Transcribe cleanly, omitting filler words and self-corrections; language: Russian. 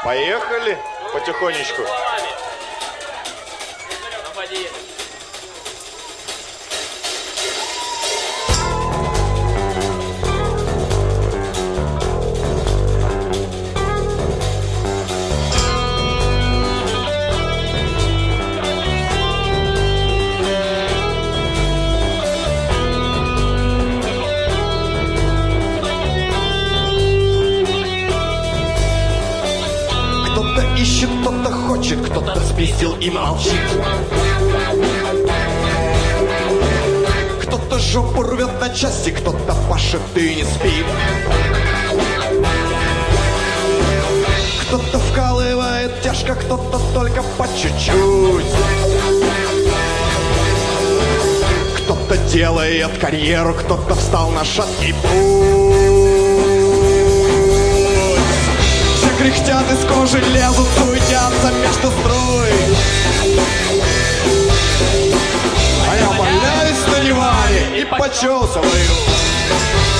Поехали потихонечку. Кто-то ищет, кто-то хочет, кто-то спиздил и молчит. Кто-то жопу рвет на части, кто-то пашет и не спит. Кто-то вкалывает тяжко, кто-то только по чуть-чуть. Кто-то делает карьеру, кто-то встал на шаткий путь. Кряхтят из кожи, лезут, суетятся между струй. А я валяюсь на диване и почесываю